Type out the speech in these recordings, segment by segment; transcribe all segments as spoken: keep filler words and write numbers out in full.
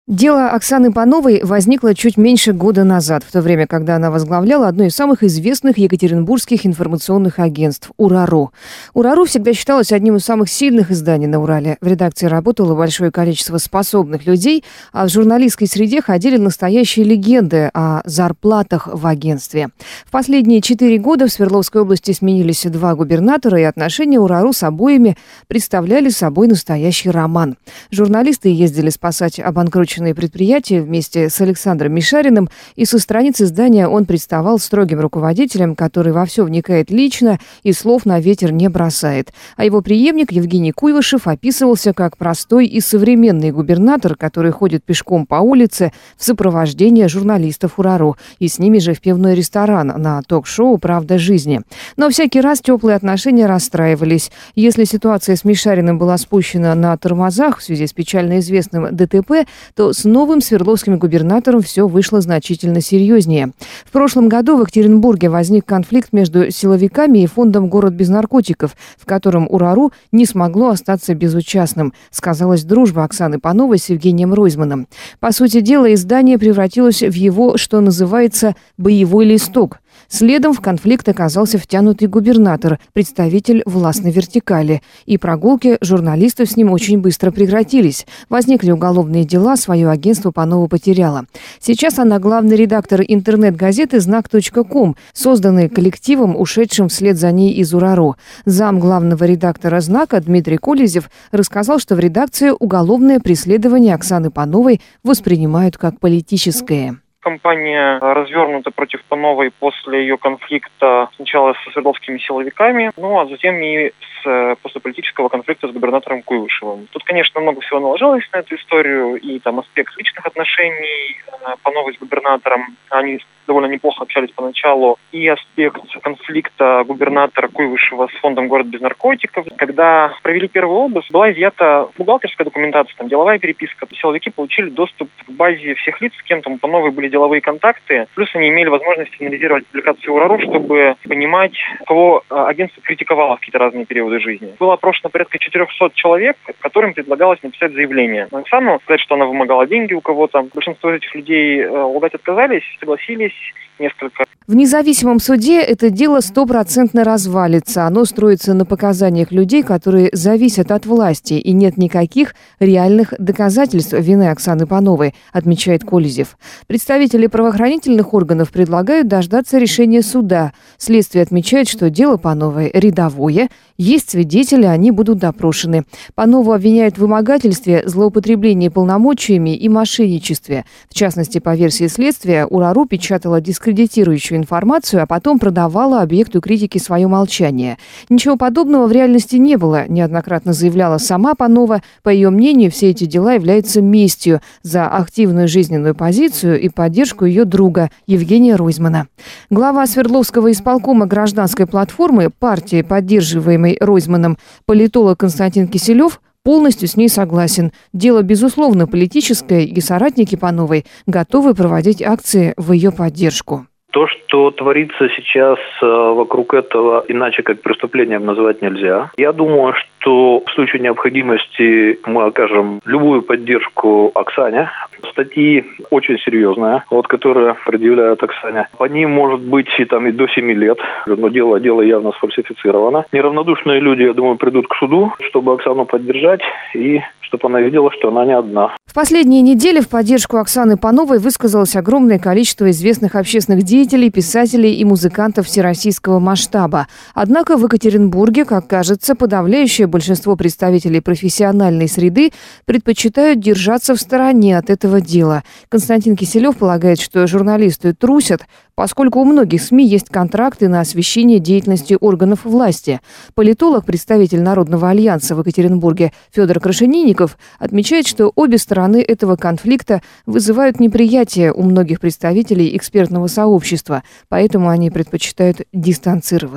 Дело Оксаны Пановой возникло чуть меньше года назад, в то время, когда она возглавляла одно из самых известных екатеринбургских информационных агентств – «Урару». «Урару» всегда считалось одним из самых сильных изданий на Урале. В редакции работало большое количество способных людей, а в журналистской среде ходили настоящие легенды о зарплатах в агентстве. В последние четыре года в Свердловской области сменились два губернатора, и отношения «Урару» с обоими представляли собой настоящий роман. Журналисты ездили спасать обанкроченные предприятия вместе с Александром Мишариным, и со страниц издания он представал строгим руководителем, который во все вникает лично и слов на ветер не бросает. А его преемник Евгений Куйвышев описывался как простой и современный губернатор, который ходит пешком по улице в сопровождении журналистов «Урару», и с ними же в пивной ресторан на ток-шоу «Правда жизни». Но всякий раз теплые отношения расстраивались. Если ситуация с Мишариным была спущена на тормозах в связи с печально известным ДТП, то с новым свердловским губернатором все вышло значительно серьезнее. В прошлом году в Екатеринбурге возник конфликт между силовиками и фондом «Город без наркотиков», в котором «Урару» не смогло остаться безучастным. Сказалась дружба Оксаны Пановой с Евгением Ройзманом. По сути дела, издание превратилось в его, что называется, боевой листок. Следом в конфликт оказался втянутый губернатор, представитель властной вертикали. И прогулки журналистов с ним очень быстро прекратились. Возникли уголовные дела, свое агентство Панова потеряло. Сейчас она главный редактор интернет-газеты знак точка ком, созданной коллективом, ушедшим вслед за ней из «Урару». Зам главного редактора «Знака» Дмитрий Колезев рассказал, что в редакции уголовное преследование Оксаны Пановой воспринимают как политическое. Кампания развернута против Пановой после ее конфликта сначала со свердловскими силовиками, ну а затем и с, после политического конфликта с губернатором Куйвышевым. Тут, конечно, много всего наложилось на эту историю, и там аспект личных отношений Пановой с губернатором. Они довольно неплохо общались поначалу. И аспект конфликта губернатора Куйвышева с фондом «Город без наркотиков». Когда провели первый обыск, была изъята бухгалтерская документация, там, деловая переписка. Силовики получили доступ к базе всех лиц, с кем там у Пановой были деловые контакты. Плюс они имели возможность анализировать публикацию «Урару», чтобы понимать, кого агентство критиковало в какие-то разные периоды жизни. Было опрошено порядка четырехсот человек, которым предлагалось написать заявление на Оксану, сказать, что она вымогала деньги у кого-то. Большинство этих людей лгать отказались, согласились. Несколько. В независимом суде это дело стопроцентно развалится. Оно строится на показаниях людей, которые зависят от власти, и нет никаких реальных доказательств вины Оксаны Пановой, отмечает Колезев. Представители правоохранительных органов предлагают дождаться решения суда. Следствие отмечает, что дело Пановой рядовое, есть свидетели, они будут допрошены. Панову обвиняют в вымогательстве, злоупотреблении полномочиями и мошенничестве. В частности, по версии следствия, «Урару» печатала дискредитирующую информацию, а потом продавала объекту критики свое молчание. Ничего подобного в реальности не было, неоднократно заявляла сама Панова. По ее мнению, все эти дела являются местью за активную жизненную позицию и поддержку ее друга Евгения Ройзмана. Глава Свердловского исполкома гражданской платформы, партии, поддерживаемой Ройзманом, политолог Константин Киселев, полностью с ней согласен. Дело, безусловно, политическое, и соратники Пановой готовы проводить акции в ее поддержку. То, что творится сейчас вокруг этого, иначе как преступлением назвать нельзя. Я думаю, что в случае необходимости мы окажем любую поддержку Оксане. Статьи очень серьезные, вот, которые предъявляют Оксане. По ним может быть и, там, и до семи лет, но дело, дело явно сфальсифицировано. Неравнодушные люди, я думаю, придут к суду, чтобы Оксану поддержать и чтобы она видела, что она не одна. В последние недели в поддержку Оксаны Пановой высказалось огромное количество известных общественных деятелей, писателей и музыкантов всероссийского масштаба. Однако в Екатеринбурге, как кажется, подавляющее большинство представителей профессиональной среды предпочитают держаться в стороне от этого дела. Константин Киселев полагает, что журналисты трусят, поскольку у многих СМИ есть контракты на освещение деятельности органов власти. Политолог, представитель Народного альянса в Екатеринбурге Федор Крашенинников отмечает, что обе стороны этого конфликта вызывают неприятие у многих представителей экспертного сообщества, поэтому они предпочитают дистанцироваться.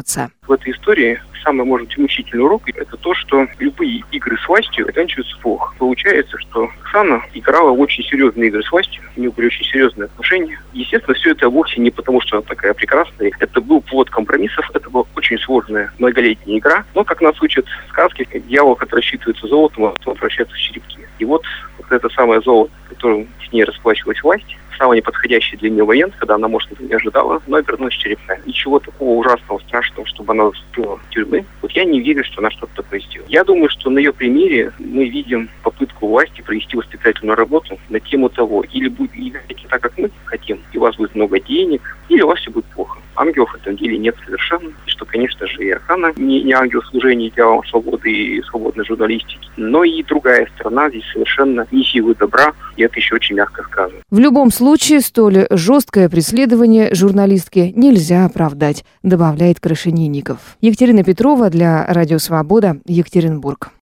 В этой истории самый, может быть, мучительный урок – это то, что любые игры с властью заканчиваются плохо. Получается, что Оксана играла в очень серьезные игры с властью, у нее были очень серьезные отношения. Естественно, все это вовсе не потому, что она такая прекрасная. Это был плод компромиссов, это была очень сложная многолетняя игра. Но, как нас учат сказки, дьявол, который рассчитывается золотом, а потом превращается в черепки. И вот, вот это самое золото, которым с ней расплачивалась власть, самый неподходящий для нее момент, когда она, может, этого не ожидала, но обернулась черепками. Ничего такого ужасного, страшного, чтобы она вступила в тюрьмы, вот я не верю, что она что-то такое сделала. Я думаю, что на ее примере мы видим попытку власти провести воспитательную работу на тему того, или будет играть так, как мы хотим, и у вас будет много денег, или у вас все будет плохо. Ангелов в этом деле нет совершенно, и что, конечно же, и Оксана не, не ангел служения идеалам свободы и свободной журналистики, но и другая сторона здесь совершенно не силы добра, и это еще очень мягко сказано. В любом случае, столь жесткое преследование журналистки нельзя оправдать, добавляет Крашенинников. Екатерина Петрова для Радио Свобода, Екатеринбург.